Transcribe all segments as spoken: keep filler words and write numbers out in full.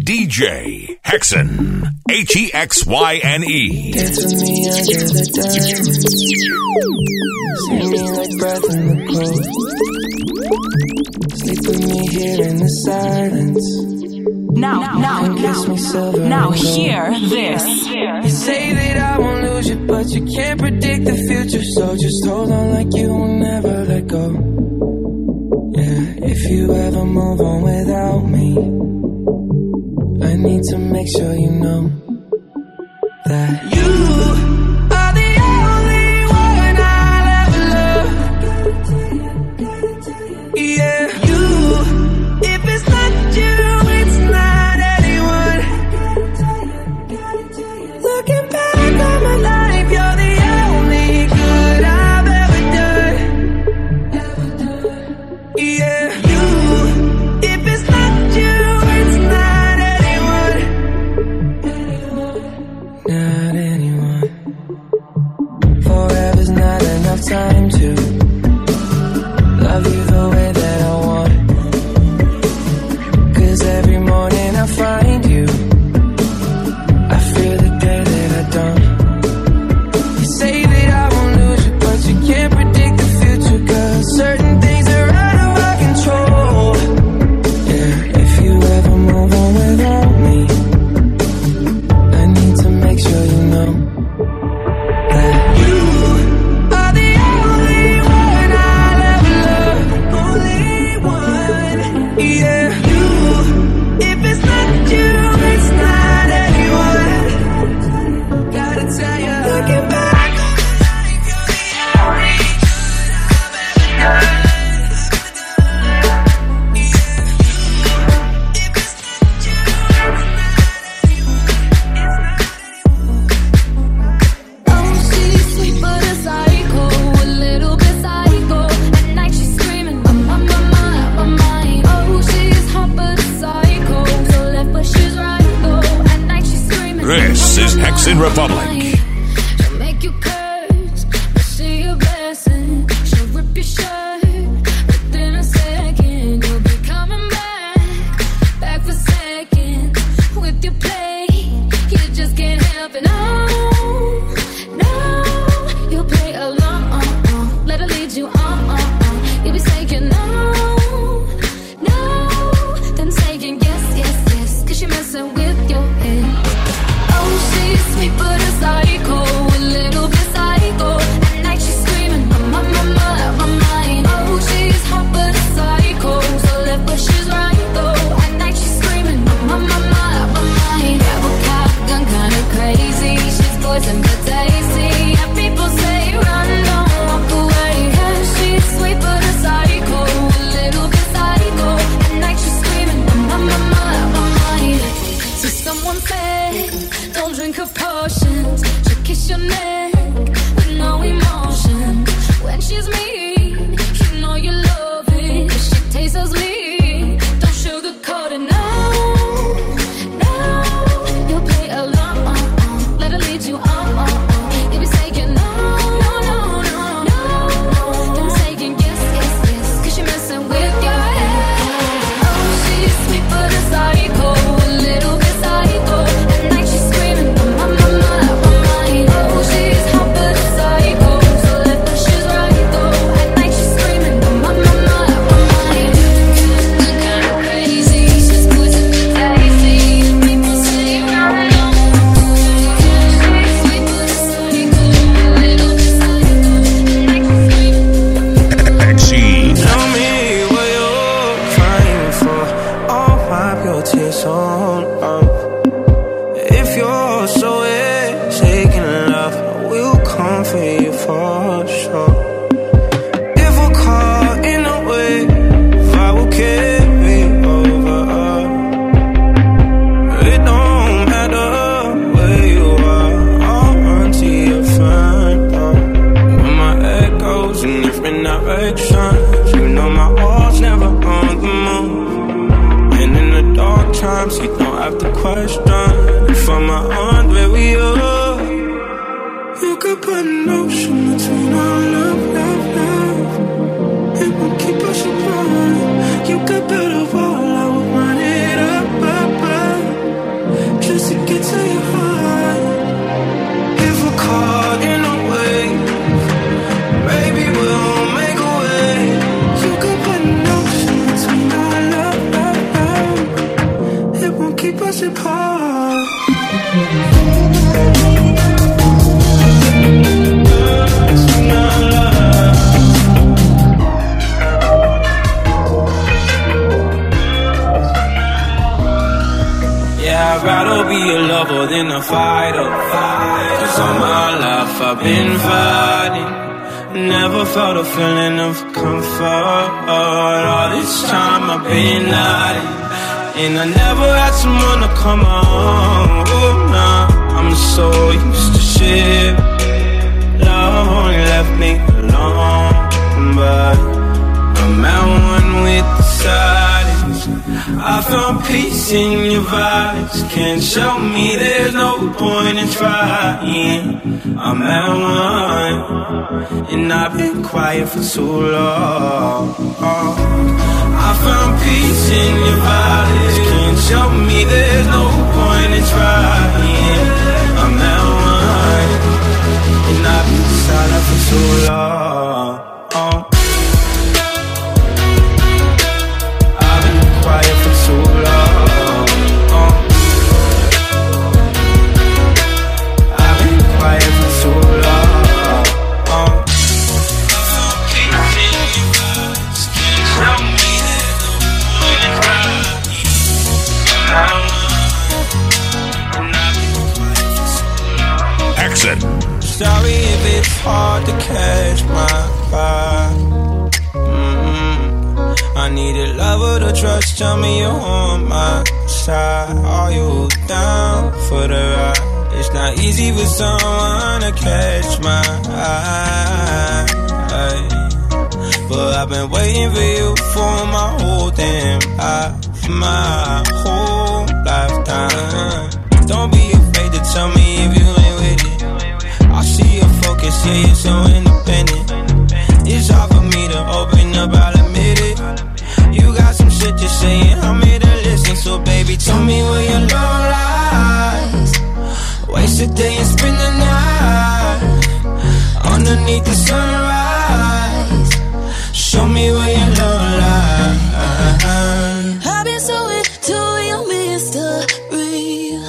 D J Hexyn, H E X Y N E. Dance with me under the diamond. See me like breath in the cold. Sleep with me here in the silence. Now, now, now, now, hear this. You say that I won't lose you, but you can't predict the future. So just hold on like you will never let go. Yeah, if you ever move on without me, I need to make sure you know that you are the only one I'll ever love. Yeah, you. If it's not you, it's not anyone. Looking back on my life, you're the only good I've ever done. Yeah, you. If it's not you, it's not anyone. Not anyone. Forever's not enough time to love you the way that I want. Cause every morning I find you, I fear the day that I don't. You say that I won't lose you, but you can't predict the future. Cause certain things are out of our control. Yeah, if you ever move on without me, I need to make sure you know that you are the only one I'll ever love. Only one. Yeah, you. If it's not you, it's not anyone. Gotta tell you, looking back on my life, you're the only good I've ever done. Oh, she's sweet but a psycho, a little bit psycho. At night she's screaming, I'm on my mind, my mind. Oh, she's hot but a psycho, so left but she's right though. At night she's screaming. This is Hexyn Republic. She'll make you curse, but she a blessing. She'll rip your shirt within a second. You'll be coming back, back for seconds. With your play, you just can't help it. No, no, you'll play along. Let her lead you on. You'll be saying no, no, then saying yes, yes, yes. Cause you're messing with your head. Oh, she's sweet but a psycho, a little bit psycho. At night she's screaming, I'm on my mind, my mind. Oh, she's hot but a psycho, so left but she's right though. At night she's screaming, I'm on my mind, my mind. Grab a cop gun, kinda crazy. She's poison but tasty. Yeah, people say run, don't walk away. Yeah, she's sweet but a psycho, a little bit psycho. At night she's screaming, I'm on my mind, my mind. So someone said, don't drink her potions. She'll kiss your neck with no emotion. When she's mean, you know you love it. 'Cause she tastes so sweet. Don't sugarcoat it, no, no. You'll play along. Let her lead you on. You'll be saying no, no, no, no, no. Then saying yes, yes, yes. 'Cause you're messing with your head. Oh, she's sweet but a psycho, a little bit psycho. At night she's screaming, I'm on my mind, my mind. Oh, she's hot but a psycho, so left but she's right though. At night she's screaming, I'm on my mind, my mind. Kinda crazy, she's poison but tasty. People say run, don't walk away. She's sweet but a psycho, a little bit psycho. At night she's screaming. Hexyn. Tell me what you're crying for. I'll wipe your tears on up. If you're so taking love, I will come for you for sure. If we're caught in a wave, I will carry over. It don't matter where you are, I'll run to your front door. When my head goes in different directions, you know my heart's never on the move. And in the dark times, you don't have to question if I'm on where we are. You could put an ocean between our love, love, love. It will keep us apart. You could build a wall, I will run it up, up, up. won't keep us apart. Yeah, I'd rather be a lover than a fighter. Cause all my life I've been fighting. Never felt a feeling of comfort. All this time I've been hiding, and I never had someone to come on. Oh, nah, I'm so used to shit. Love only left me alone, but I'm at one with the silence. I found peace in your vibes. Can't show me there's no point in trying. I'm at one, and I've been quiet for too long. I found peace in your vibes. Can't show me there's no point in trying. I'm at one, and I've been silent for too long. I've been quiet for too long. I've been quiet for too long. Hexen. Sorry if it's hard to catch my vibe. Mm-hmm. I need a lover to trust. Tell me you're on my side. Are you down for the ride? It's not easy for someone to catch my eye, but I've been waiting for you for my whole damn life, my whole lifetime. Don't be afraid to tell me if you ain't with it. I see your focus, yeah, you're so independent. It's hard for me to open up, I'll admit it. You got some shit to say and I'm here to listen. So baby, tell me where your love lies. Waste a day and spend the night underneath the sunrise. Show me where your love lies. I've been so into your mystery.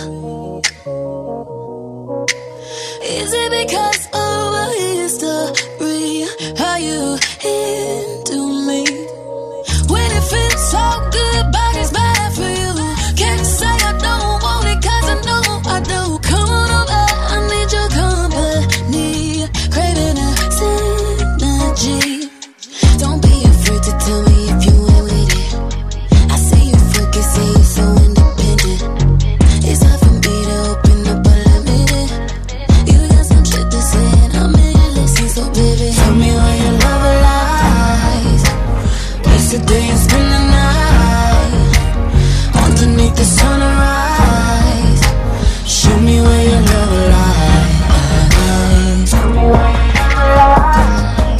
Is it because of a history? How you into me? When it feels so good, but it's bad for you. Can't say I don't want it, cause I know I do. Come on over, I need your company. Craving a synergy. Don't be afraid to tell me if you ain't with it. I see you focus, see you so independent. It's hard for me to open up, but I admit it. You got some shit to say and I'm here to listen. So baby, tell me where your love lies. Waste a day and spend the night underneath the sunrise. Show me where your love lies. Tell me where your love lies.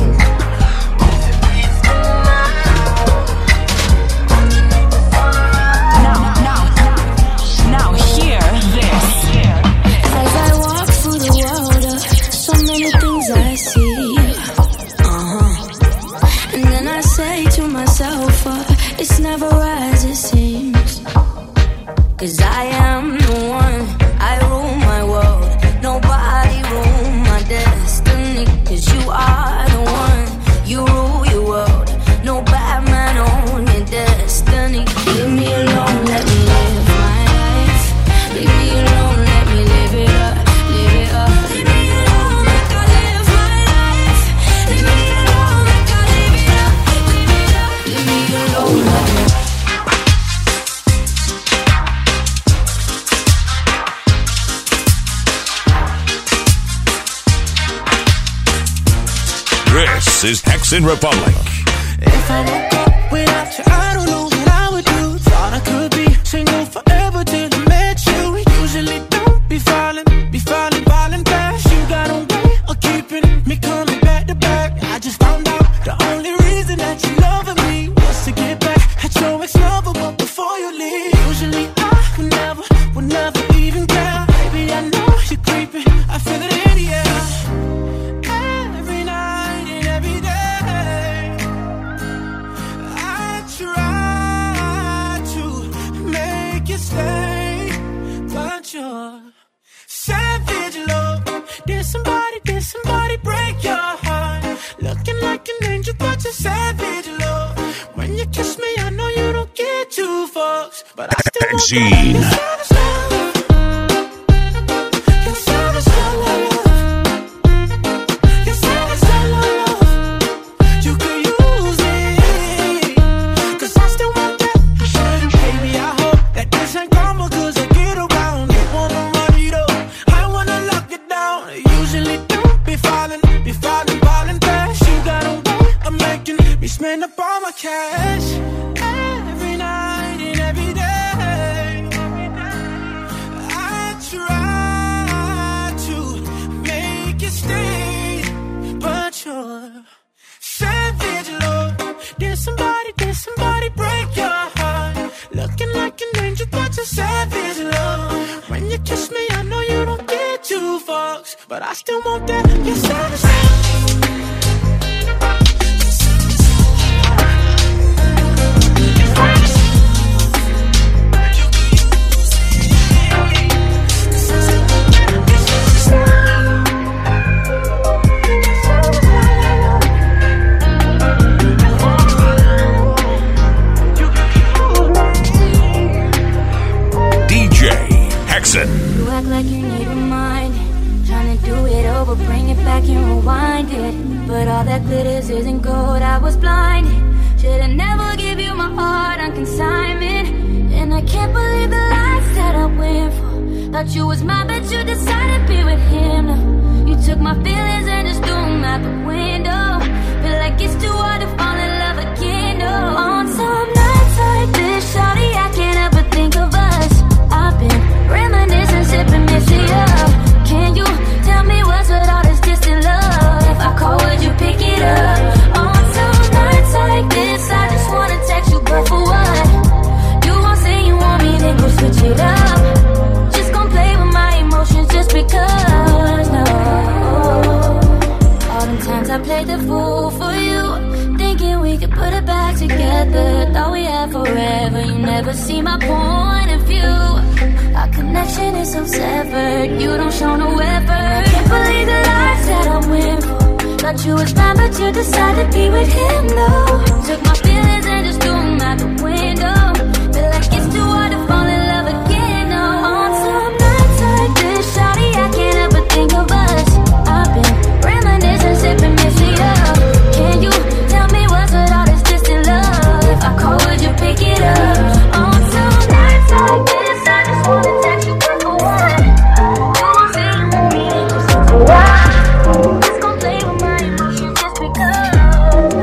Now, now, now, hear this. As I walk through the world, uh, so many things I see. Uh-huh. And then I say to myself, uh, it's never as it seems. Cause I am the one, I rule my world. Nobody rule my destiny. Cause you are the one, you rule your world. No bad man on your destiny. Leave me alone, let me live my life. Leave me alone, let me live it up, live it up. Leave me alone, like I live my life. Leave me alone, like I live it up, live it up. Leave me alone, let me. This is Hexen Republic. If I woke up without you, I don't know what I would do. Thought I could be single forever till I met you. Usually don't be falling, be falling, falling fast. You got a way of keeping me coming back to back. I just found out the only reason that you loving me was to get back at your ex-lover, but before you leave. Usually I would never, would never even care. Baby, I know you're creeping, I feel it in the air. Every night and every day I try your savage love. Did somebody, did somebody break your heart? Looking like an angel, but you're savage love. When you kiss me, I know you don't get two fucks, but I still want that. You're savage love. You're savage love. You're savage love. You could use it, 'cause I still want that. Baby, I hope that this ain't karma, 'cause I get around. You wanna run it up, I wanna lock it down. Usually don't be falling, be falling, falling fast. You got a way of making me spend up all my cash. Every night and every day, I try to make you stay, but you're savage love. Did somebody, did somebody break your heart? Looking like an angel, but you're savage love. When you kiss me, I know you don't get two fucks, but I still want that. You're savage love. You act like you need reminding, trying to do it over, bring it back and rewind it. But all that glitters isn't gold, I was blinded. Should've never give you my heart on consignment. And I can't believe the lies that I went for. Thought you was mine, but you decided to be with him. No, you took my feelings and just threw them out the window. Feel like it's too hard to fall in love again. No, on some nights like this, shawty, I can't ever think of us. I've been reminiscing, sipping, missing up. Can you tell me what's with all this distant love? If I call, would you pick it up? On some nights like this, I just wanna text you, but for what? You gon' say you want me, then go switch it up. Just gon' play with my emotions just because, no. All them times I played the fool for you, thinking we could put it back together. Thought we had forever, you never see my point of view. Our connection is so severed, you don't show no effort. Can't believe the lies that I went for. Thought you was mine, but you decided to be with him, no. Took my feelings and just threw them out the window. Feel like it's too hard to fall in love again, no. On some nights like this, shawty, I can't ever think of us. I've been reminiscing, sipping, missing up. Can you tell me what's with all this distant love? If I call, would you pick it up? On some nights like this, I just wanna text you, but for what? You gon' say you want me, then go switch it up. Just gon' play with my emotions just because.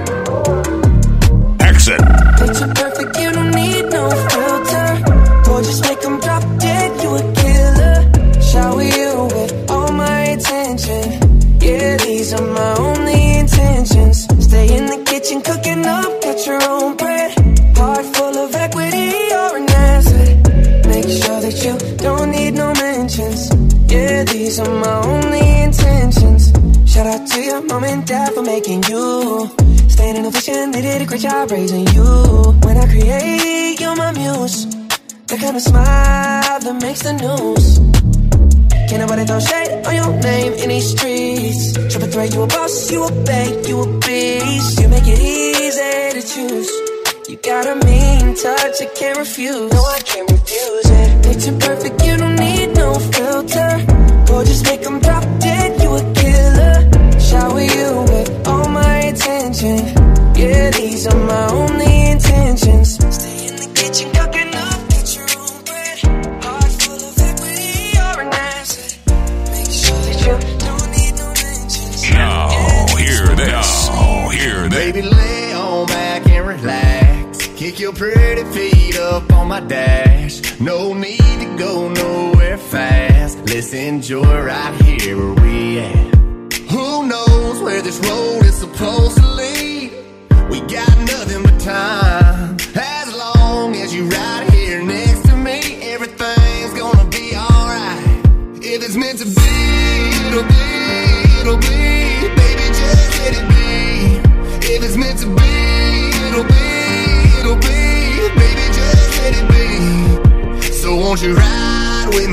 Exit. Picture perfect, you don't need no filter. Gorgeous, make them drop dead, you a killer. Shower you with all my attention. Yeah, these are my only intentions. Stay in the kitchen, cooking up, get your own bread. Heart full of equity, you're an asset. Make sure that you don't need no mentions. Yeah, these are my only intentions. Shout out to your mom and dad for making you. Staying in a vision, they did a great job raising you. When I create, you're my muse. The kind of smile that makes the news. Can't nobody throw shade on your name in these streets. Triple threat, you a boss, you a bank, you a beast. You make it easy to choose. You got a mean touch, I can't refuse. No, I can't refuse it. Picture perfect, you don't need no filter. Gorgeous, make them drop dead, you a killer. Shower you with all my attention. Yeah, these are my only intentions. Stay in the kitchen, cooking up, get your own bread. Heart full of equity, you're an asset. Make sure that you don't need no mentions. Now, hear this. Now, hear this. Baby, lay on back and relax. Kick your pretty feet up on my dash. No need to go nowhere fast. Let's enjoy right here where we at. Who knows where this road is supposed to lead? We got nothing but time. As long as you right here next to me, everything's gonna be alright. If it's meant to be, it'll be, it'll be. Baby, just let it be. If it's meant to be, it'll be, it'll be. Baby, just let it be. So won't you ride with me,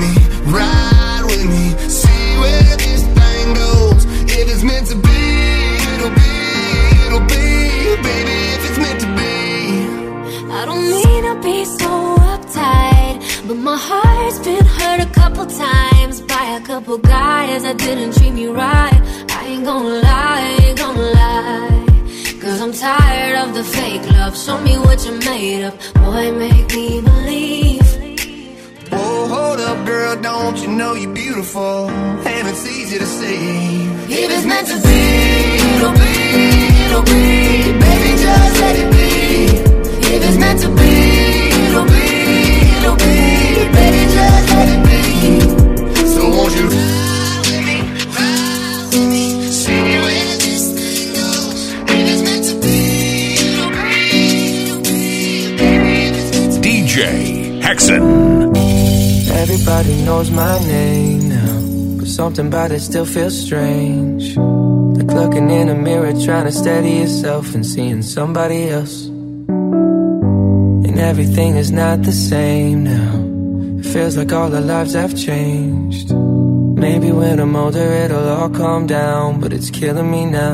ride with me, see where this thing goes. If it's meant to be, it'll be, it'll be, baby, if it's meant to be. I don't mean to be so uptight, but my heart's been hurt a couple times by a couple guys that didn't treat me right. I ain't gonna lie, I ain't gonna lie, cause I'm tired of the fake love. Show me what you're made of, boy, make me believe. Oh, hold up, girl, don't you know you're beautiful, and it's easy to see. If it's meant to be, it'll be, it'll be, baby, just let it be. If it's meant to be, it'll be, it'll be, baby, just let it be. So won't you ride with me, ride with me, see where this thing goes. If it's meant to be, it'll be, it'll be, baby, if it's meant to be. D J Hexen. Everybody knows my name now, but something about it still feels strange. Like looking in a mirror, trying to steady yourself and seeing somebody else. And everything is not the same now. It feels like all our lives have changed. Maybe when I'm older it'll all calm down, but it's killing me now.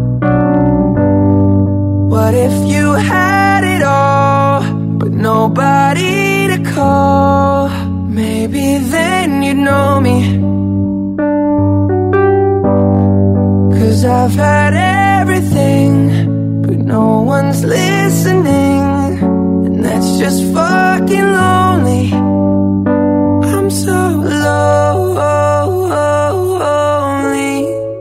What if you had it all, but nobody to call? Maybe then you'd know me. Cause I've had everything, but no one's listening, and that's just fucking lonely. I'm so lonely,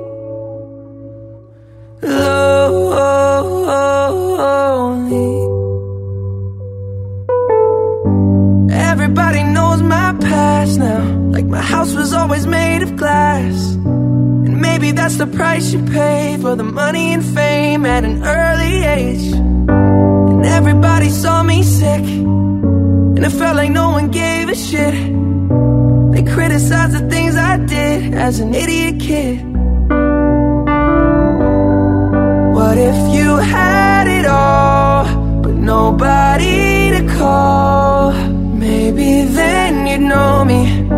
lonely. Everybody knows my past now, like my house was always made of glass. And maybe that's the price you pay for the money and fame at an early age. And everybody saw me sick, and it felt like no one gave a shit. They criticized the things I did as an idiot kid. What if you had it all, but nobody to call? Maybe then you'd know me.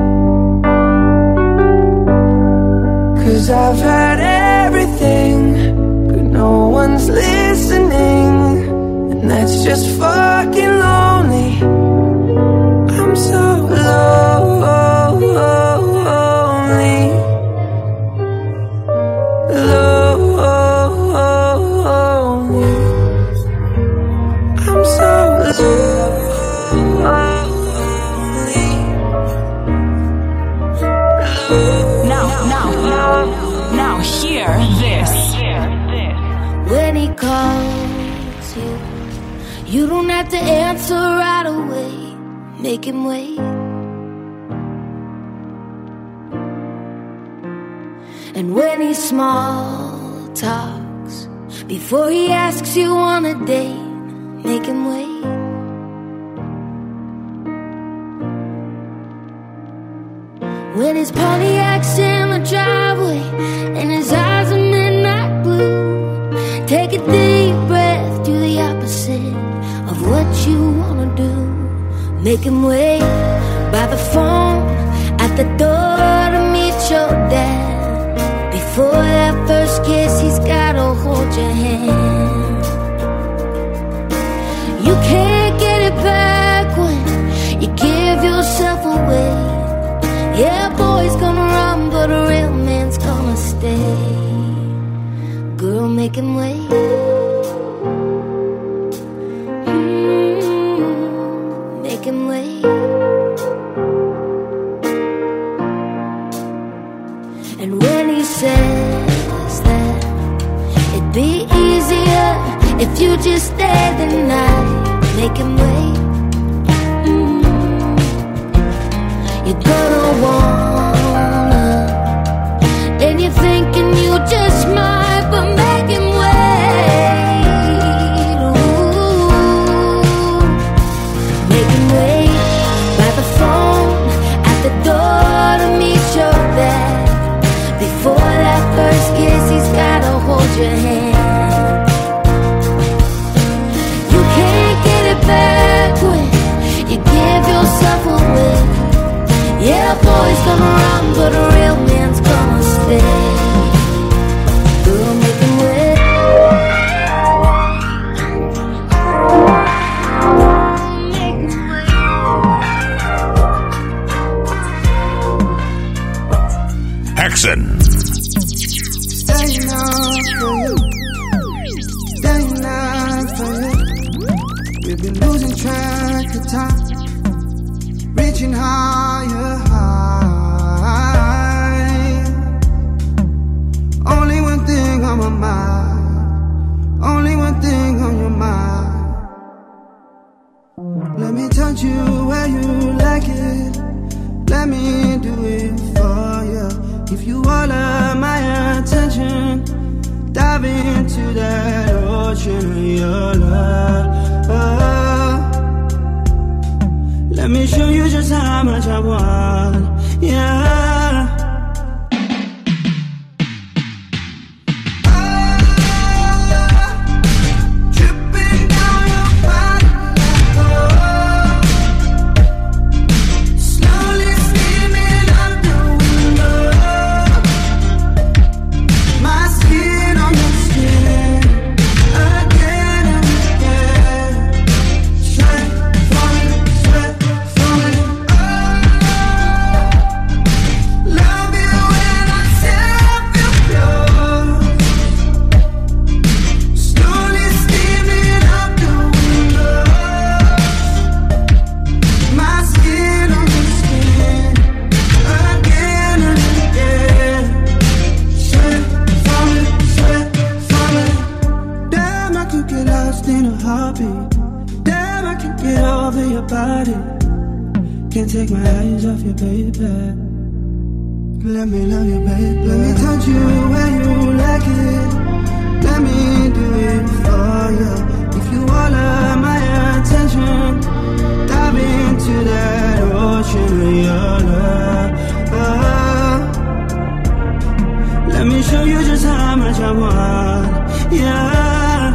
Cause I've had everything, but no one's listening, and that's just fucking lonely. I'm so lonely, lonely. I'm so lonely. Now, now, now, now hear this. When he calls you, you don't have to answer right away. Make him wait. And when he small talks, before he asks you on a date, make him wait. When his Pontiac's in the driveway and his eyes are midnight blue, take a deep breath, do the opposite of what you wanna do. Make him wait by the phone at the door to meet your dad. Before that first kiss, he's gotta hold your hand. You can't get it back when you give yourself away. Yeah, boy's gonna run, but a real man's gonna stay. Girl, make him wait. Mm, make him wait. And when he says that it'd be easier if you just stayed the night, make him wait. Mm. You're gonna wanna, and you're thinking you just might, but make him wait. Ooh. Make him wait by the phone at the door to meet your dad. Before that first kiss, he's gotta hold your hand. You can't get it back when you give yourself away. Yeah, boy's gonna Hexen. Staying up for you, staying up for you. We've been losing track of time, reaching higher, high. Only one thing on my mind, only one thing on your mind. Let me touch you where you like it, let me do it for you. If you all of my attention, dive into that ocean of your love. Let me show you just how much I want, yeah. Can't take my eyes off you, baby. Let me love you, baby. Let me touch you where you like it, let me do it for you. If you all of my attention, dive into that ocean of your love. Let me show you just how much I want, yeah.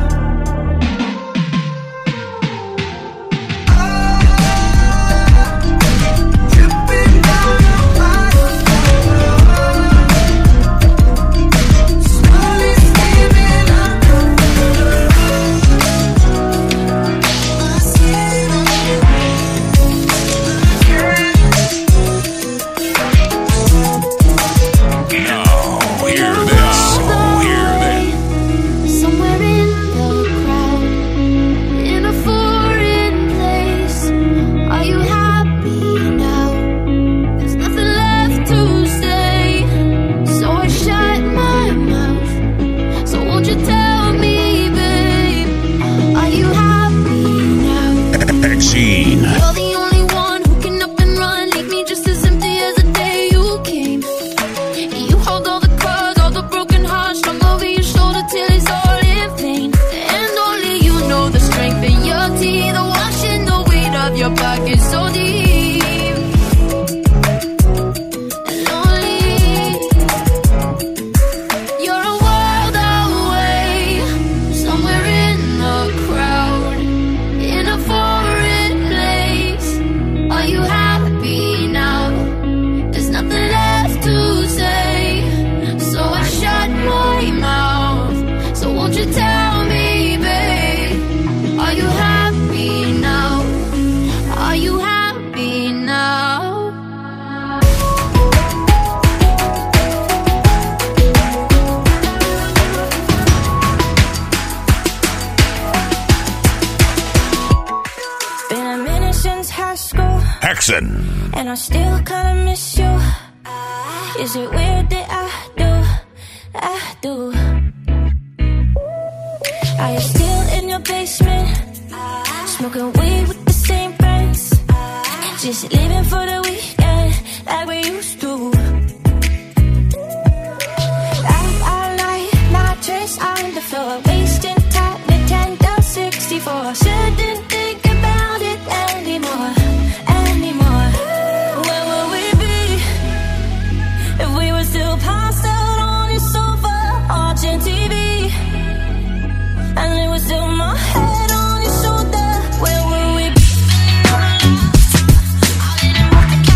And I still kinda miss you. Is it weird that I do, I do? Are you still in your basement, smoking weed with the same friends, just living for the weekend like we used to? Out all night, mattress on the floor, wasting time, Nintendo sixty-four. Shouldn't think about it anymore. Still passed out on your sofa, watching T V, and it was still my head on your shoulder. Where were we? I didn't want to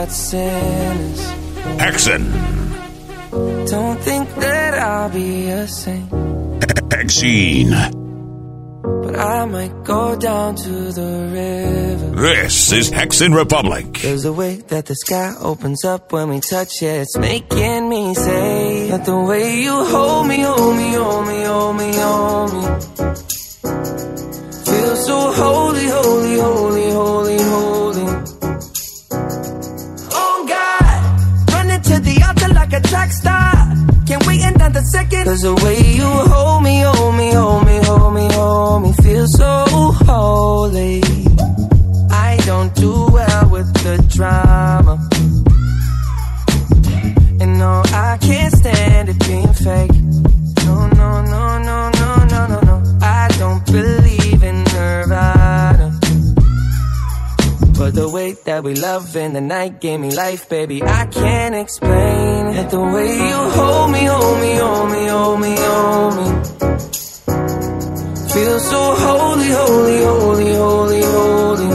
but sinners. Hexen. Don't think that I'll be a saint, Hexene. but I might go down to the river. This is Hexen Republic. There's a way that the sky opens up when we touch it. It's making me say that the way you hold me, hold me, hold me, hold me, hold me, feel so holy, holy, holy, holy, holy. Oh God, running to the altar like a track star. Can't wait another second. Cause the way you hold me, hold me, hold me, hold me, hold me, feel so holy. I don't do well with the drama, and no, I can't stand it being fake. No, no, no, no, no, no, no, no. I don't believe in Nirvana, but the way that we love in the night gave me life, baby. I can't explain it. The way you hold me, hold me, hold me, hold me, hold me, feel so holy, holy, holy, holy, holy.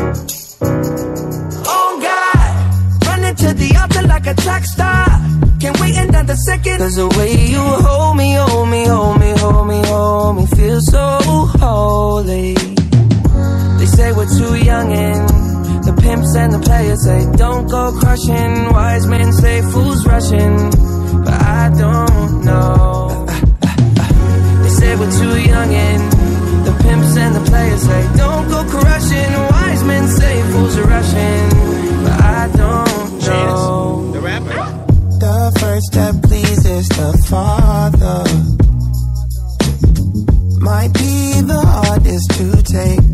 Oh God, running to the altar like a track star. Can't wait another second. Cause the way you hold me, hold me, hold me, hold me, hold me, feel so holy. They say we're too young and the pimps and the players say don't go crushing. Wise men say fools rushing, but I don't know. They say we're too young and the pimps and the players say don't go crushing. Wise men say fools are rushing, but I don't know. The rapper. The first step pleases the Father might be the hardest to take.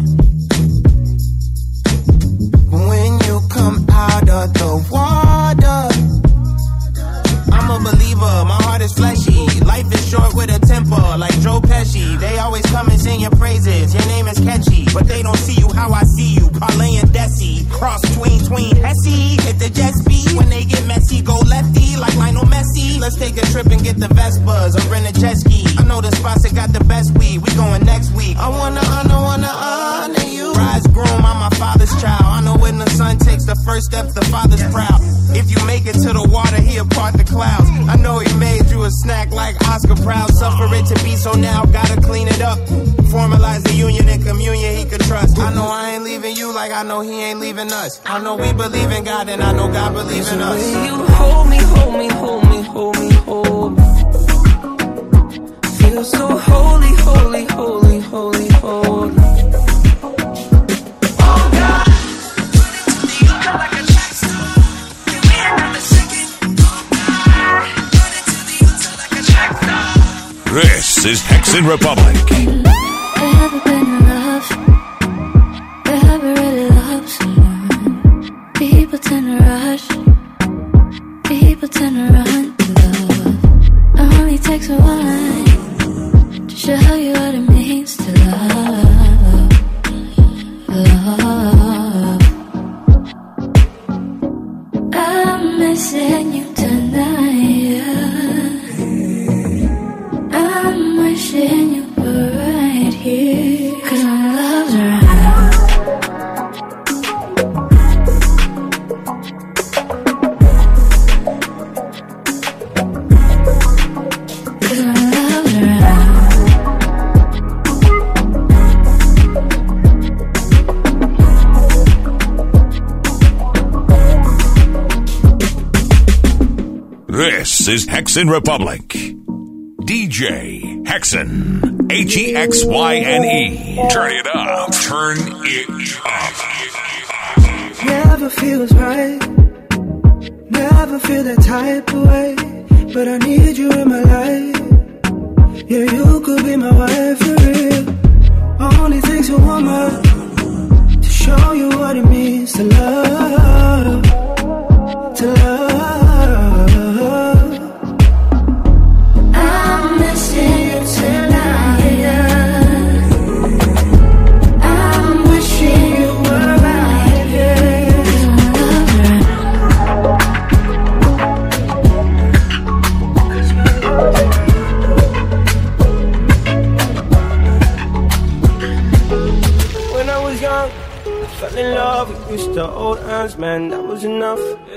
When you come out of the water, I'm a believer, my heart is fleshy. Life is short with a temper, like Joe Pesci. They always come and sing your praises, your name is catchy, but they don't see you how I see you. Parlay and Desi, cross tween, tween, Hesse. Hit the jet speed, when they get messy, go lefty, like Lionel Messi. Let's take a trip and get the Vespas, or rent a jet ski. I know the spots that got the best weed, we going next week. I wanna honor, wanna honor you. Rise groom, I'm my father's child. I know when the son takes the first steps, the father's proud. If you make it to the water, he'll part the clouds. I know he made you a snack like Oscar Proud. Suffer it to be, so now gotta clean it up. Formalize the union and communion he could trust. I know I ain't leaving you like I know he ain't leaving us. I know we believe in God and I know God believes in us. You hold me, hold me, hold me, hold me, hold me, feel so holy, holy, holy, holy, holy. This is Hexen Republic. I haven't been in love, I haven't really loved someone. People tend to rush, people tend to run to love. It only takes one to show you what it means to love, love. I'm missing you tonight. I'm wishing you were right here, 'cause my love's around. 'Cause my love's around. This is Hexen Republic. D J Hexen, H E X Y N E. Turn it up. Turn it up. Never feels right, never feel that type of way, but I need you in my life. Yeah, you could be my wife for real. Only takes a woman to show you what it means to love, to love. I'm missing you tonight. I'm wishing you were right here. 'Cause my love's around. When I was young, I fell in love with Mister Old Hands, man, that was enough.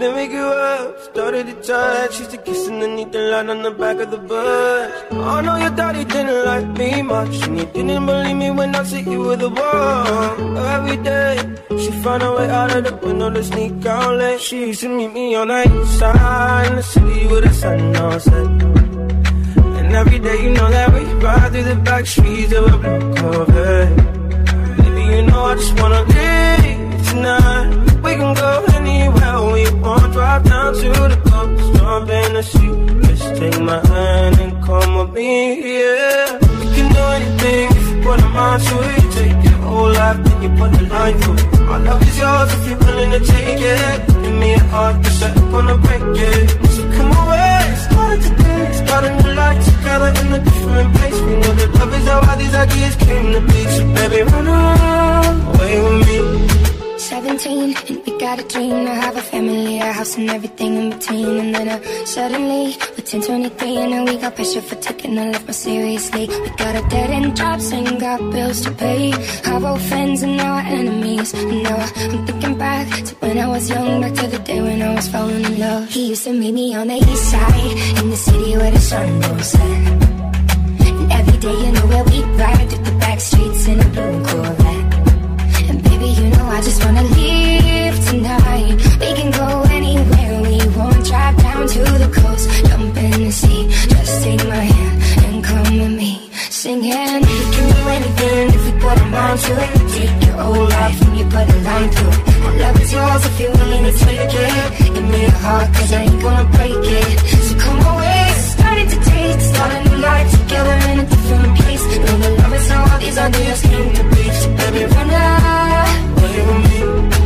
Then we grew up, started to touch. Used to kiss underneath the line on the back of the bus. Oh no, your daddy didn't like me much, and he didn't believe me when I said you were the one. Every day, she found a way out of the window to sneak out late. She used to meet me on the east side in the city with the sun on set. And every day, you know that we ride through the back streets of a blue Corvette. Baby, you know I just wanna leave tonight. We can go anywhere we want. Drive down to the coast, jump in the sea. Just take my hand and come with me, yeah. We can do anything if you put a mind to it. Take your whole life, then you put a line through it. My love is yours if you're willing to take it. Give me a heart to set up on a break it. So come away, started today. Start a new life together in a different place. We know that love is how all these ideas came to be. So baby, run away with me. Seventeen, and we got a dream to have a family, a house and everything in between. And then uh, suddenly, we're ten twenty-three, and now we got pressure for taking our life more seriously. We got a dead-end jobs and got bills to pay. Our old friends and now our enemies. And now I'm thinking back to when I was young, back to the day when I was falling in love. He used to meet me on the east side, in the city where the sun don't set. And every day, you know where we ride through the back streets in a blue Corvette. And baby, you know I just wanna leave tonight. We can go anywhere we want. Drive down to the coast, jump in the sea. Just take my hand and come with me. Singing, we can do anything if we put a mind to it. Take your whole life and you put a line through it. My love is yours if you're willing to take it. Give me a heart cause I ain't gonna break it. So come away, starting to taste. Start a new life together in a different place. Know the love is how all these ideas came to be. So baby, run away with me.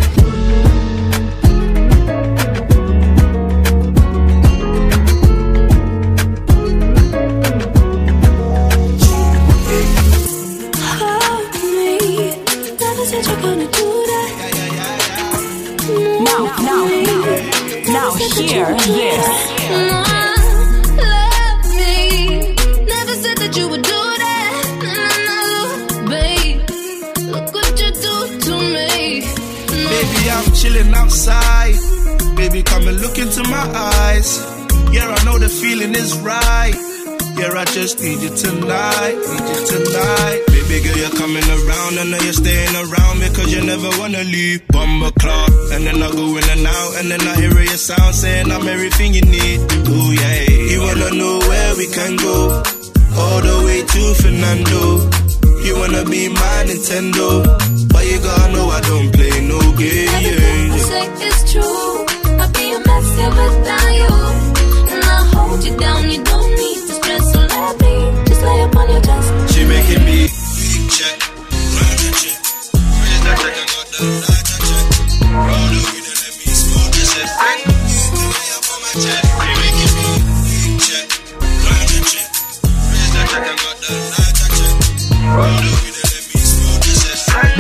Now, now, now, now hear this. Love me. Never said that you would do that. No, babe. Look what you do to me. No. Baby, I'm chilling outside. Baby, come and look into my eyes. Yeah, I know the feeling is right. Yeah, I just need you tonight, need you tonight. Baby girl, you're coming around, I know you're staying around because you never wanna leave. Bumble clock, and then I go in and out, and then I hear your sound saying I'm everything you need. Ooh yeah, you wanna know where we can go, all the way to Fernando. You wanna be my Nintendo, but you gotta know I don't play no games. Everything I say is true. I'll be a mess here without you, and I'll hold you down. You don't need to stress, so let me just lay up on your chest. She making me check, round the check, raise that check and got the light to check. Roll the weed and let me smoke this shit. Lay up on my check. She making me check, round the check, raise that check and got the light to check. Roll the weed and let me smoke this shit.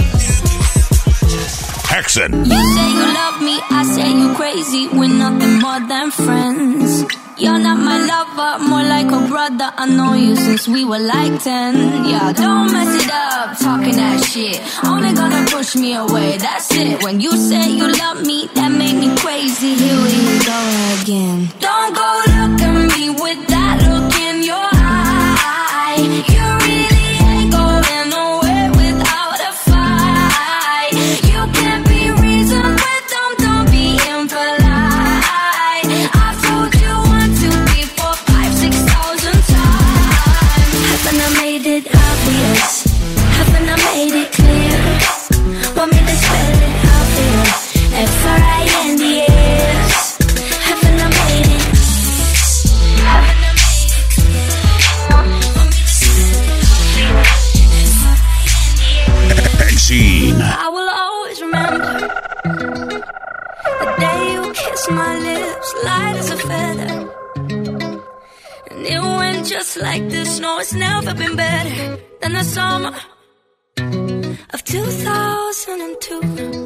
Hexen. You say you love me, I say you crazy. We're nothing more than friends. You're not my lover, more like a brother. I know you since we were like ten. Yeah, don't mess it up, talking that shit. Only gonna push me away, that's it. When you say you love me, that made me crazy. Here we go again. Don't go look at me with that look in your eye. You really ain't going nowhere without a fight. You can't be reasoned with them, don't be impolite. I've told you one, two, three, four, five, six thousand times. Haven't I made it obvious? Haven't I made it clear? Want me to spell it out here? F R I N D S. Haven't I made it? Haven't I made it clear? Want me to spell it out here? F R I N D S. Hexen. I will always remember the day you kissed my lips, light as a feather. And it went just like this. No, it's never been better than the summer of two thousand two.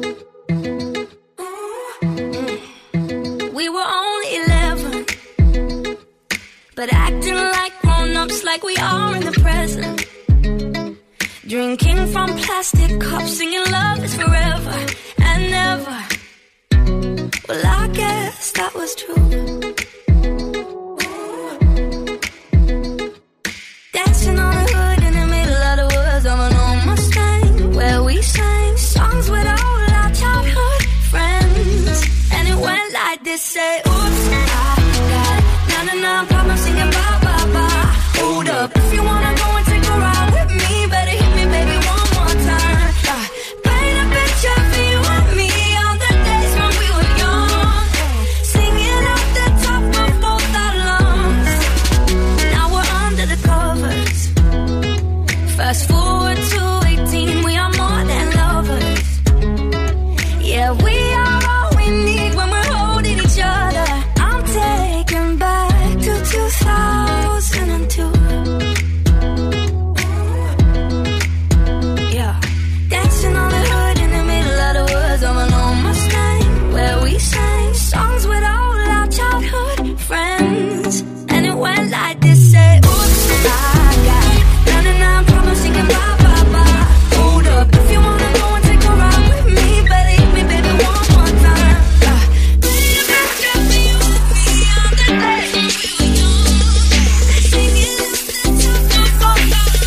We were only eleven, but acting like grown-ups, like we are in the present. Drinking from plastic cups, singing love is forever and never. Well, I guess that was true. Dancing on the hood in the middle of the woods of an old Mustang, where we sang songs with all our childhood friends. And it went like this, say, oops, I got ninety-nine problems singing bye, bye, bye. Hold up, if you wanna go and take a ride with me, better hit me, baby, one more time. uh, Paint a picture for you and me on the days when we were young, singing off the top of both our lungs. Now we're under the covers. Fast forward to eighteen, we are more than lovers. Yeah, we are all we need when we're holding each other. I'm taken back to two thousand two. Yeah, dancing on the hood in the middle of the woods of an old Mustang, where we sang songs with all our childhood friends. And it went like this, say, oops, I got ninety-nine problems singing bye, bye, bye. Hold up, if you wanna go and take a ride with me, better hit me, baby, one more time. uh, Paint a picture for you and me on the days when we were young, singing the top of both our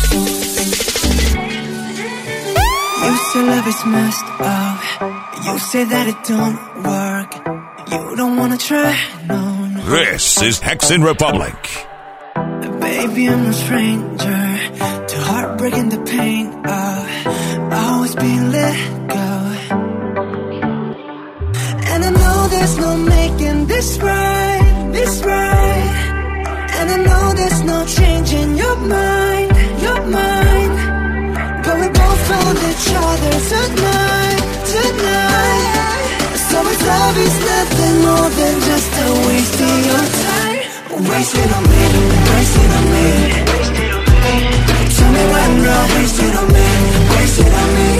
lungs. You say love is messed up. You say that it don't work. You don't wanna try, no, no. This is Hexen Republic. Baby, I'm no stranger to heartbreak and the pain of always being let go. And I know there's no making this right, this right. And I know there's no changing your mind, your mind. But we both found each other tonight, tonight. So if love is nothing more than just a waste of your time, waste it on me, waste it on me. Tell me why not, waste it on me, waste it on me.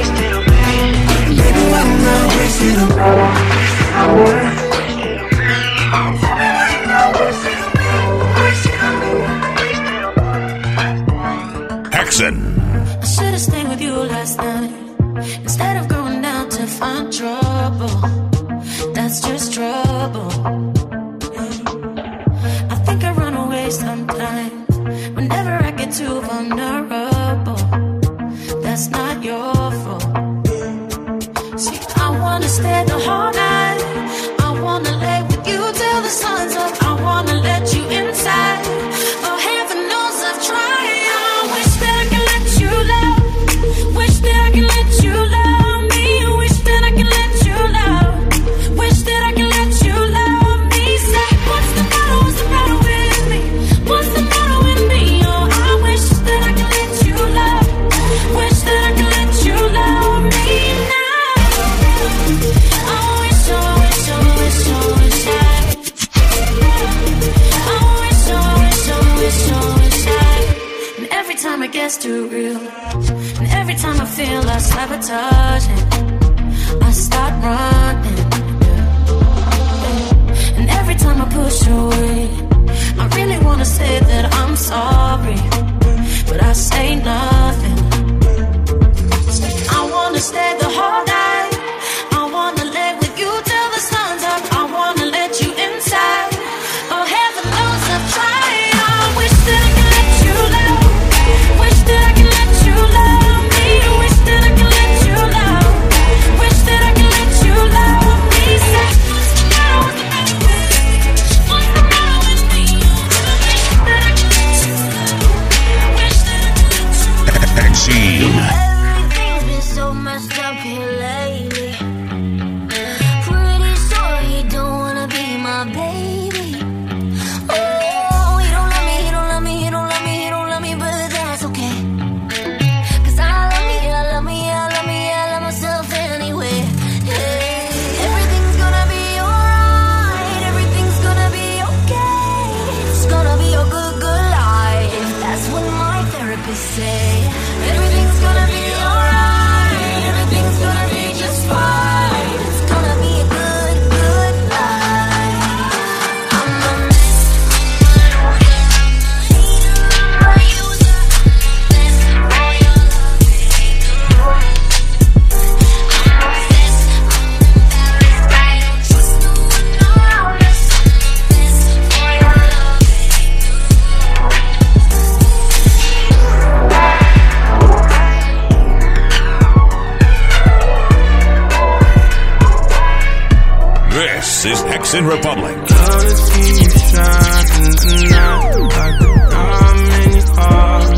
Baby, why not, waste it on me. Hexen. I should've stayed with you last night instead of going down to find trouble. That's just trouble. I think I run away sometimes whenever I get too vulnerable. That's not your fault. See, I wanna stay the whole night. I wanna lay with you till the sun's up. I wanna let you inside. Oh, heaven knows I've tried. I wish that I could let you love. Wish that I could let you love me. Wish that I could let you love. Wish that I could let you love me. Say, what's the matter? What's the matter with me? What's the matter with me? Oh, I wish that I could let you love. Wish that I could let you love me now. I wish, I wish, I wish, I wish I. I wish, I wish, I wish, I wish I. And every time it gets too real, and every time I feel like sabotaging, I start running. And every time I push away, I really wanna say that I'm sorry, but I say nothing. I wanna stay the whole night. I wanna lay with you till the sun's up. I wanna let you inside. Oh, heaven knows I've tried. I wish that I could let you love. Wish that I could let you love me. Wish that I could let you love. Wish that I could let you love me. Say, what's the matter? What's the matter with me? What's the matter with me? Wish that I could let you love. Wish that I could let you love. This is Hexin Republic. Love to see you shine in the night like a diamond in your heart.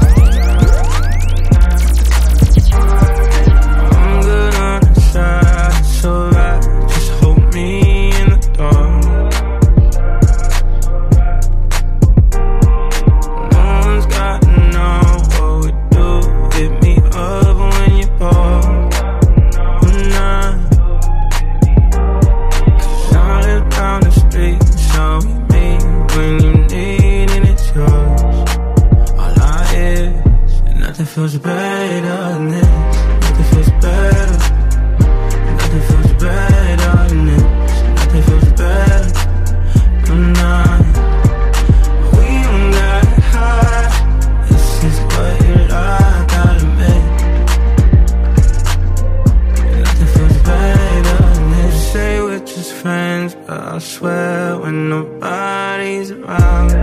I'm good on the side, it's alright. Just hold me in the dark. No one's got to know what we do. Hit me up when you're bored. Feels better than this. Nothing feels better. Nothing feels better than this. Nothing feels better. I'm not. We don't got high. This is what you like, gotta make. Nothing feels better than this. Say we're just friends, but I swear when nobody's around.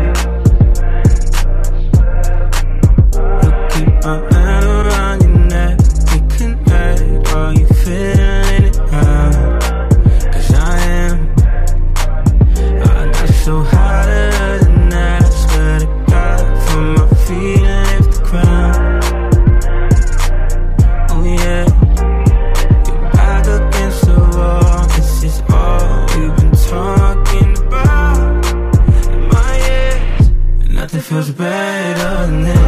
My hand around your neck, we connect while you feeling it out. Cause I am, I got so hotter than that. I swear to God, from my feet and lift the ground. Oh yeah, you're back against the wall. This is all we've been talking about in my ears. And nothing feels better than this.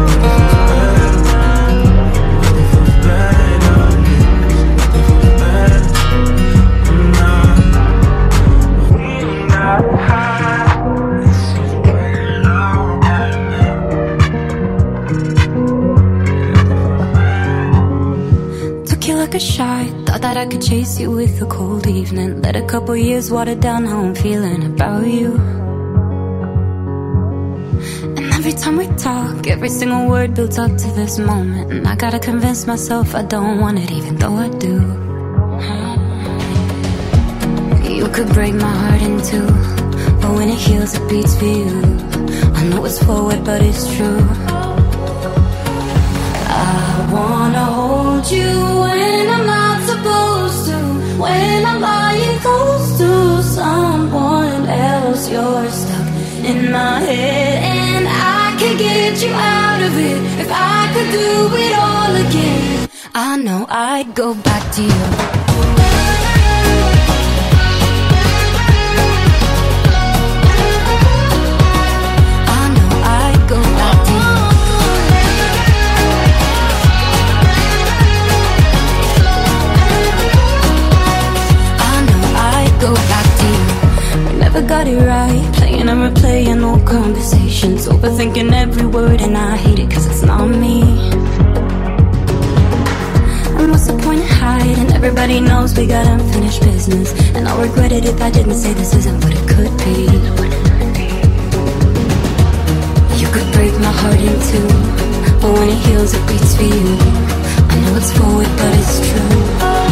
A shot, thought that I could chase you with a cold evening. Let a couple years water down how I'm feeling about you. And every time we talk, every single word builds up to this moment. And I gotta convince myself I don't want it, even though I do. You could break my heart in two, but when it heals it beats for you. I know it's forward but it's true. I wanna hold you when I'm not supposed to, when I'm lying close to someone else. You're stuck in my head and I can get you out of it. If I could do it all again, I know I'd go back to you. Go back to you. We never got it right, playing and replaying old conversations, overthinking every word, and I hate it cause it's not me. And what's the point of hiding? Everybody knows we got unfinished business, and I'll regret it if I didn't say this isn't what it could be. You could break my heart in two, but when it heals it beats for you. I know it's forward but it's true.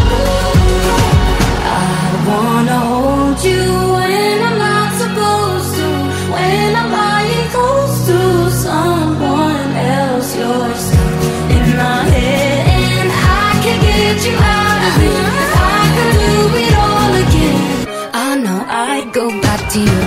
I wanna hold you when I'm not supposed to, when I'm lying close to someone else. You're stuck in my head and I can get you out of it. If I could do it all again, I know I'd go back to you.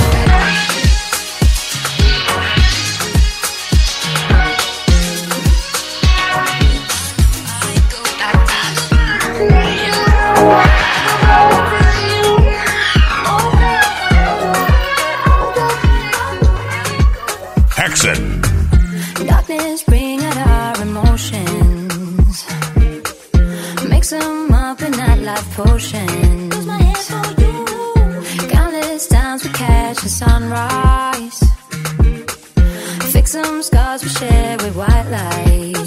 Darkness bring out our emotions, mix them up in that life potions. Countless times we catch the sunrise, fix some scars we share with white lies.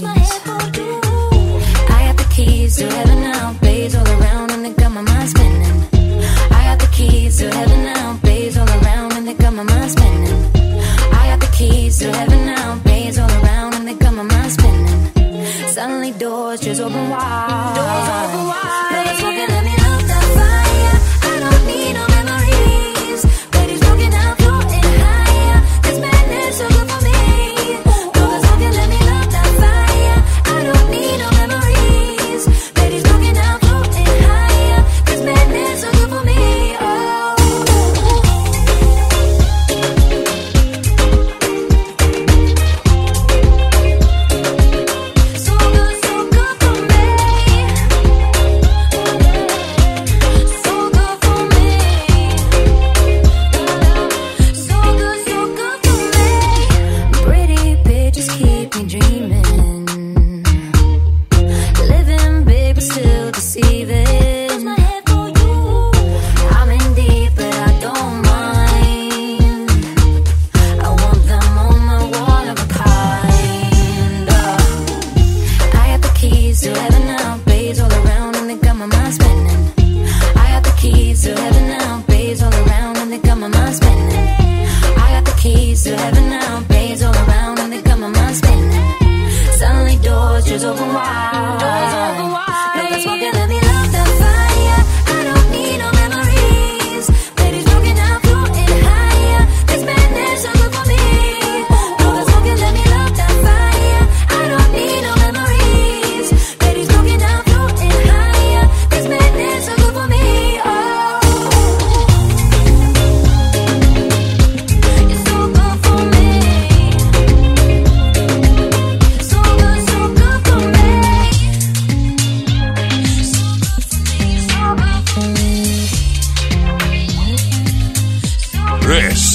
I got the keys to heaven now, bays all around and they got my mind spinning. I got the keys to heaven now, bays all around and they got my mind spinning. I got the keys to heaven now, bays all around and they got my mind spinning. Suddenly doors just open wide. Doors open wide. No, it's walking, let me love that fire. I don't need no memories. Ladies walking out, floating higher. This madness so good for me. No, it's walking, let me love that fire. I don't need no memories. Ladies walking out, floating higher. This madness so good for me. Oh.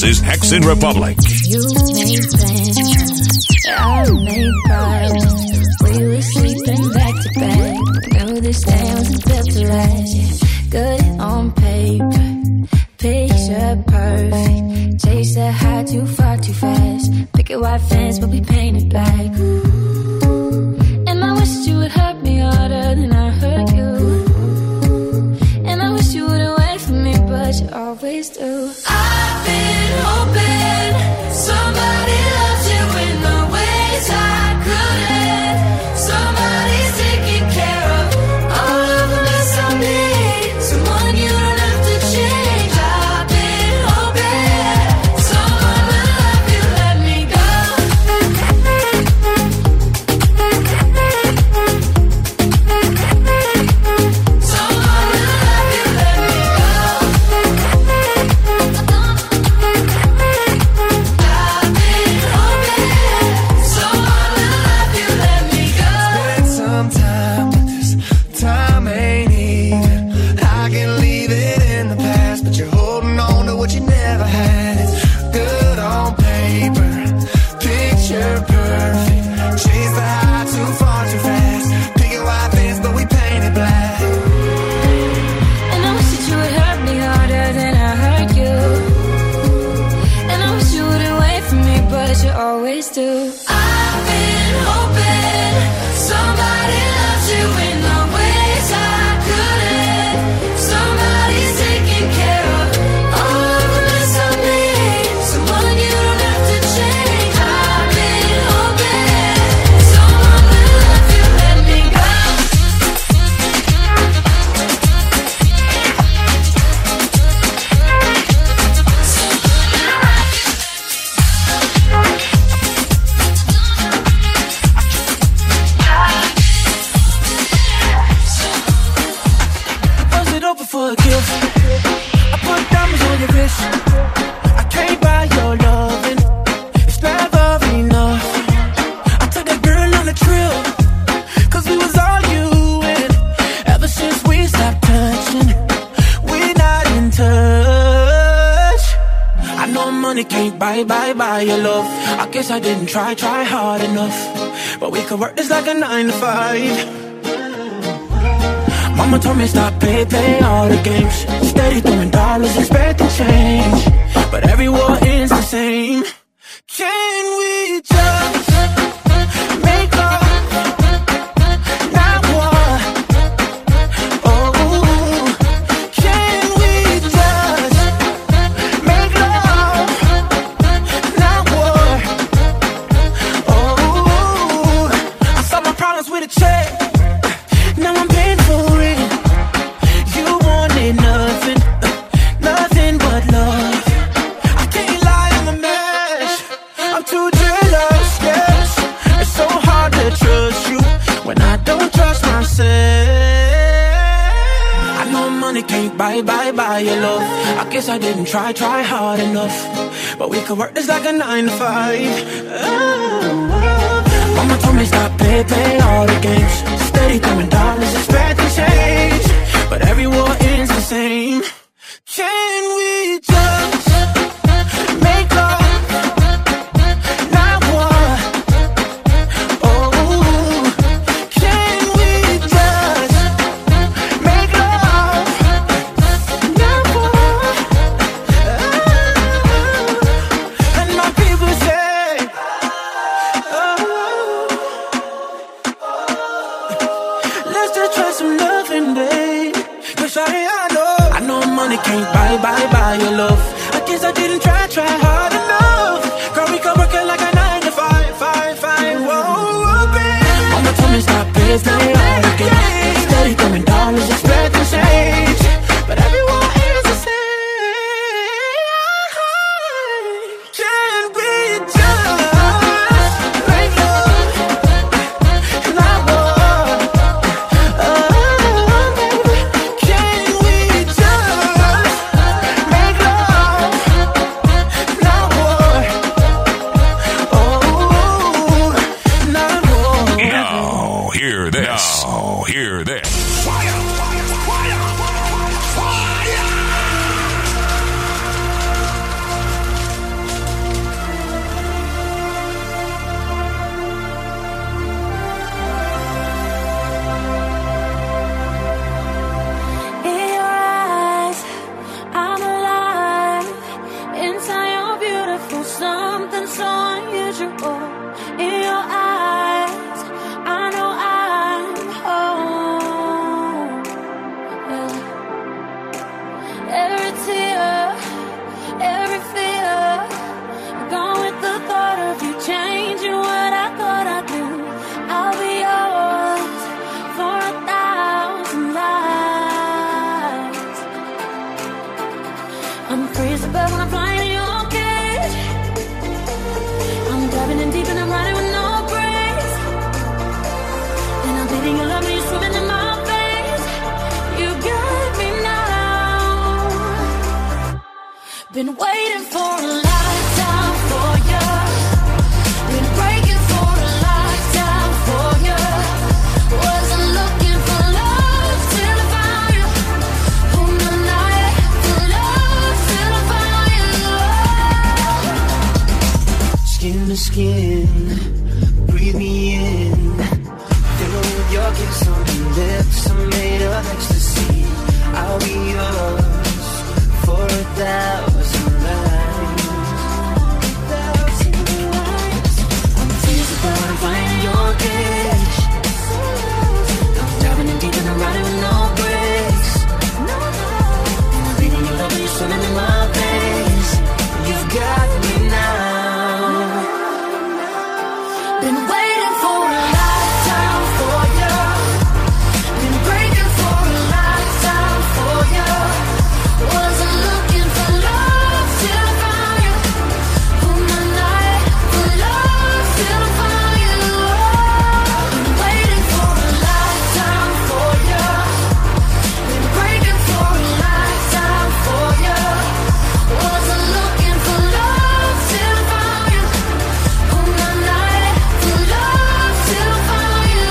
This is Hexin Republic. You made plans, I made plans. We were sleeping back to back. Knew this day wasn't built to last. Yeah. Good on paper, picture perfect. Chase that high too far too fast. Picket white fence, but we painted black. And I wish you would hurt me harder than I hurt you. And I wish you wouldn't wait for me, but you always do. I've been hoping somebody loves you in the ways I couldn't. Somebody's taking care of all of the mess I made. Someone you don't have to change. I've been hoping someone will love you, let me go. Someone will love you, let me go. I've been hoping someone will love you, let me go. Spend some time, but this time ain't even. I can leave it in the past, but you're holding on to what you never had. It's good on paper, picture perfect. Chase the high too far too fast. Picking white fence, but we painted black. And I wish that you would hurt me harder than I hurt you. And I wish you wouldn't wait for me, but you always do. I've been hoping somebody loves you in the ways I couldn't. Somebody's taking care of all of the mess I made. Someone you don't have to change. I've been hoping someone will love you, let me go. Bust it open for a gift. I put diamonds on your wrist. I can't buy your loving. It's never enough. I took a girl on a trip, cause we was arguing. Ever since we stopped touching, we're not in touch. I know money can't buy, buy, buy your love. I guess I didn't try, try hard enough. But we could work this like a nine to five. Mama told me stop, play, play all the games. Steady throwing dollars, expecting change. But every war ends the same. Can we just make love, not war? Oh, can we just make love, not war? Oh, I solved my problems with a check. Now I'm paying for it. You wanted nothing, nothing but love. I can't lie, I'm a mess. I'm too jealous, yes. It's so hard to trust you when I don't trust myself. I know money can't buy, buy, buy your love. I guess I didn't try, try hard enough. But we could work this like a nine to five. Oh. Mama told me stop, play, play all the games. Steady throwing dollars, expecting change. But every war ends the same. Can we just make love, not war? Oh, can we just make love, not war? Oh, and my people say, oh, let's just try some loving, babe. Cause shawty, I know, I know money can't buy, buy, buy your love. I guess I didn't try, try hard enough. Girl, we could work it like a nine to five, five, five. Whoa, whoa, babe. Mama told me stop, please, play all the games. Steady throwing dollars, expecting change. But everyone is the same. Can we just make love, not war? Oh, baby, can we just make love, not war? Oh, not war. Now, hear this. Now, hear this. Been waiting for a lifetime for you. Been breaking for a lifetime for you. Wasn't looking for love till I found you. On the night for love till I found you. Skin to skin, breathe me in. Fill with your kiss on your lips. I'm made of ecstasy. I'll be yours for a thousand lives. I'm teasing but I'm finding your cage. I'm diving in deep and I'm riding with no brakes. And I'm reading your love and you're swimming in my veins. You've got me now. Been waiting for a lifetime for you. Been breaking for a lifetime for you. Wasn't looking for love till I found you. On the night for love till I found you. Been waiting for a lifetime for you. Been breaking for a lifetime for you. Wasn't looking for love till I found you. On the night for love till I found you.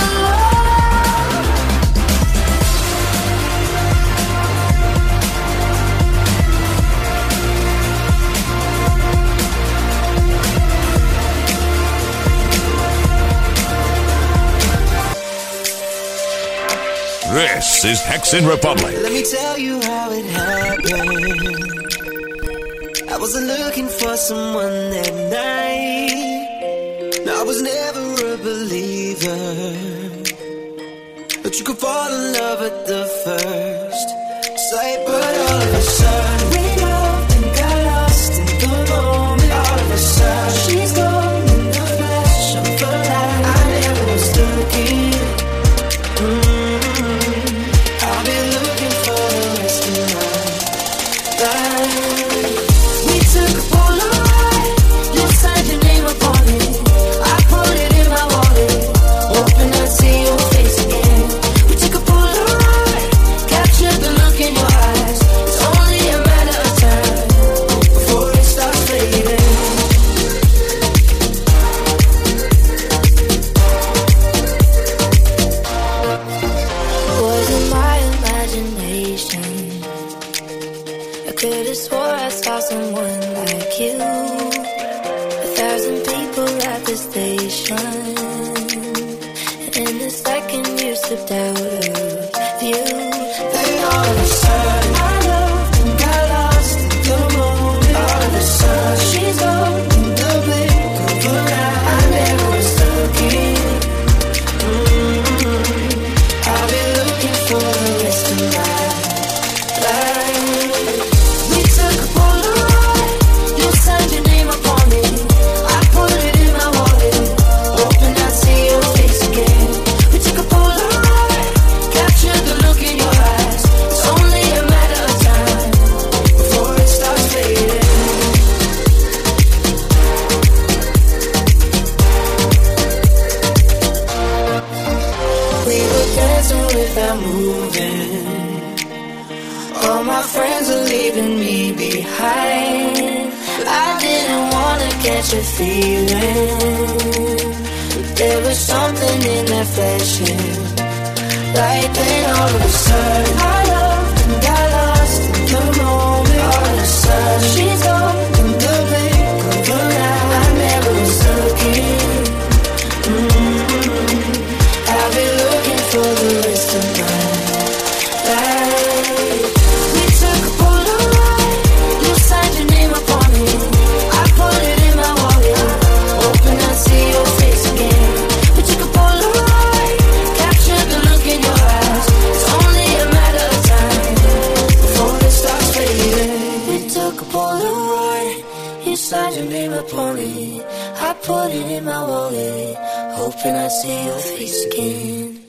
This is Hexen Republic. Let me tell you how it happened. I wasn't looking for someone that night. No, I was never a believer, but you could fall in love at the first sight. But all of a sudden we loved and got lost in the moment. All of a sudden she's gone in the flash of a light. I never was looking. Mm-hmm. I'll be looking for the rest of my life. We took a Polaroid, you signed your name upon it. I put it in my wallet, hoping I'd see your face again. We took a Polaroid, captured the look in your eyes. It's only a matter of time before it starts fading. Was it my imagination? I could have swore I saw someone like you. A thousand people at the station, and in a second you slipped out of view. Then all of a sudden I loved and got lost in the moment. All of a sudden she's gone in the blink of an eye. I never was looking. Mm-hmm. I'll be looking for the rest of my life. We took a Polaroid, you signed your name upon it. I put it in my wallet, hoping I'd see your face again. We took a Polaroid, captured the look in your eyes. It's only a matter of time before it starts fading. We were dancing without moving. All my friends are leaving me behind. I didn't wanna catch a feeling, but there was something in that flashing light. Then all of a sudden I loved and got lost in the moment. All of a sudden she's gone in the blink of an eye. I never was looking. Mm-hmm. I'll be looking for the rest of my life. We took a Polaroid, you signed your name upon it. I put it in my wallet, hoping I'd see your face again. We took a Polaroid, captured the look in your eyes. It's only a matter of time before it starts fading. We took a Polaroid, you signed your name upon it. I put it in my wallet, hoping I'd see your face again.